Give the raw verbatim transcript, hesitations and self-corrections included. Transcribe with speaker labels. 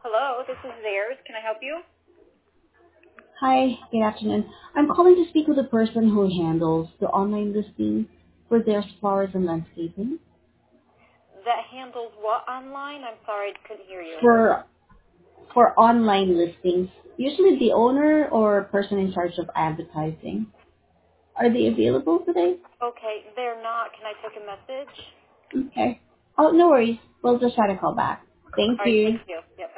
Speaker 1: Hello, this is theirs. Can I help you?
Speaker 2: Hi, good afternoon. I'm calling to speak with the person who handles the online listing for their flowers and landscaping.
Speaker 1: That handles what online? I'm sorry, I couldn't hear you.
Speaker 2: For for online listings, usually the owner or person in charge of advertising. Are they available today?
Speaker 1: Okay, they're not. Can I take a message?
Speaker 2: Okay. Oh, no worries. We'll just try to call back.
Speaker 1: All
Speaker 2: Thank
Speaker 1: right, thank
Speaker 2: you.
Speaker 1: you. Yep.